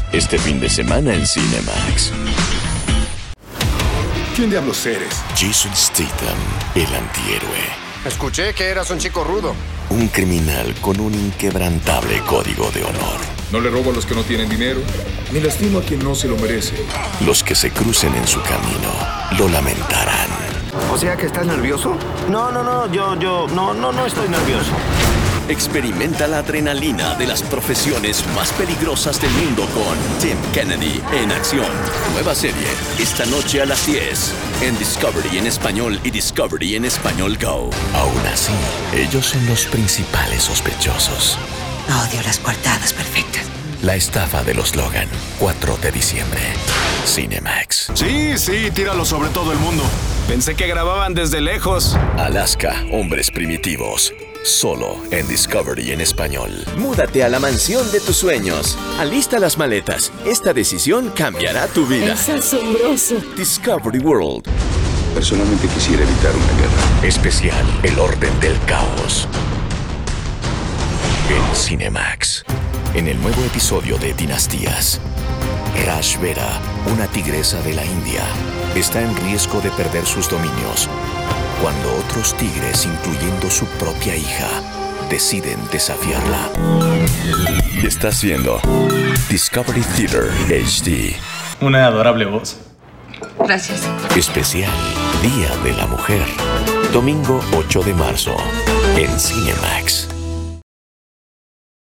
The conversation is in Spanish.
Este fin de semana en Cinemax. ¿Quién diablos eres? Jason Statham, el antihéroe. Escuché que eras un chico rudo. Un criminal con un inquebrantable código de honor. No le robo a los que no tienen dinero, ni lastimo a quien no se lo merece. Los que se crucen en su camino lo lamentarán. ¿O sea que estás nervioso? No, no estoy nervioso. Experimenta la adrenalina de las profesiones más peligrosas del mundo con Tim Kennedy en acción. Nueva serie, esta noche a las 10, en Discovery en español y Discovery en español Go. Aún así, ellos son los principales sospechosos. Odio las coartadas perfectas. La estafa de los Logan, 4 de diciembre. Cinemax. Sí, tíralo sobre todo el mundo. Pensé que grababan desde lejos. Alaska, hombres primitivos. Solo en Discovery en español. Múdate a la mansión de tus sueños. Alista las maletas. Esta decisión cambiará tu vida. Es asombroso. Discovery World. Personalmente quisiera evitar una guerra. Especial, el orden del caos. En Cinemax. En el nuevo episodio de Dinastías, Rashvera, una tigresa de la India, está en riesgo de perder sus dominios cuando otros tigres, incluyendo su propia hija, deciden desafiarla. Estás viendo Discovery Theater HD. Una adorable voz. Gracias. Especial Día de la Mujer. Domingo 8 de marzo en Cinemax.